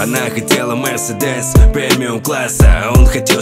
Она хотела Мерседес премиум класса, он хотел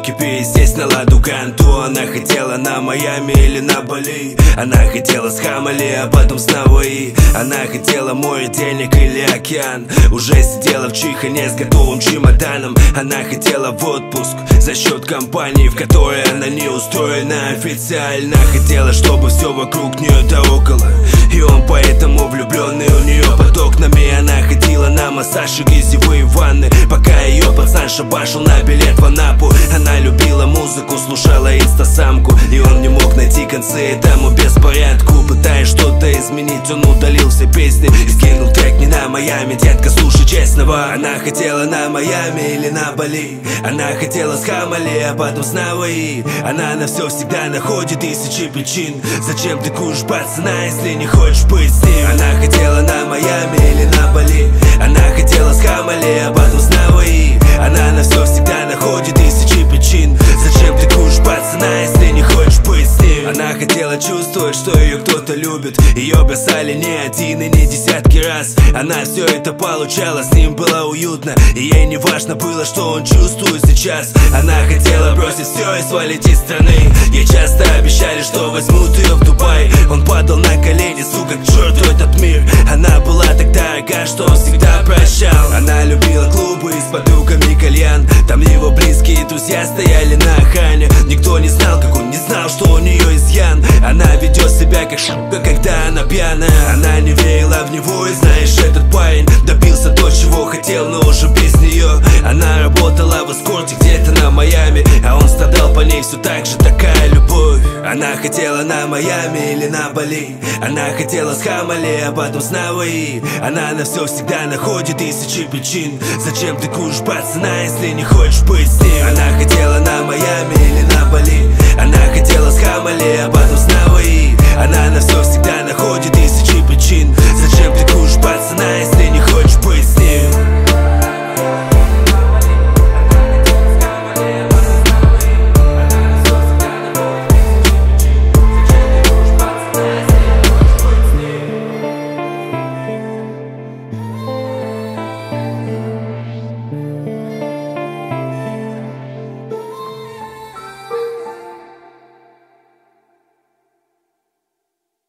4 сесть на Ладу Гранту. Она хотела на Майами или на Бали. Она хотела с Хамали, а потом с Наваи. Она хотела море, денег или океан. Уже сидела в Чихане с готовым чемоданом. Она хотела в отпуск за счет компании, в которой она не устроена официально. Хотела, чтобы все вокруг нее да около, и он поэтому влюбленный у нее под окнами. Она ходила на массаж и грязевые ванны, пока ее пацан шабашил на билет в Анапу. Она любила музыку, слушала инстасамку, и он не мог найти концы этому беспорядку. Пытаясь что-то изменить, он удалил все песни и скинул трек не на Майами. Детка, слушай честного. Она хотела на Майами или на Бали. Она хотела с Хамали, а потом с Наваи. Она на все всегда находит тысячи причин. Зачем ты куришь пацана, если не хочешь быть с ним? Она хотела на Майами или на Бали. Она хотела с Хамали, а потом с Наваи. Она на все всегда находит тысячи причин. Зачем ты кружишь пацана, если не хочешь быть с ним? Она хотела чувствовать, что ее кто-то любит. Ее бросали не один и не десятки раз. Она все это получала, с ним было уютно, и ей не важно было, что он чувствует сейчас. Она хотела бросить все и свалить из страны. Ей часто обещали, что возьмут ее в Дубай. Он падал на колени, сука, к черту этот мир. Она была так дорога, что он всегда прощал. Она любила клубы с подругами кальян. Там его близкие друзья стояли на охране. Никто не знал, как он не знал, что у нее изъян. Она ведет себя как шутка, когда она пьяная. Она не верила в него, и знаешь, этот парень добился то, чего хотел, но уже без нее. Она работала в эскорте где-то на Майами, а он страдал по ней все так же, такая любовь. Она хотела на Майами или на Бали. Она хотела с Хамали, а потом с Наваи. Она на все всегда находит тысячи причин. Зачем ты куришь пацана, если не хочешь быть с ним? Она хотела на Майами или на Бали. Она хотела с Хамали, а потом с Наваи. Она на все всегда находит тысячи причин. Зачем ты куришь пацана, если не хочешь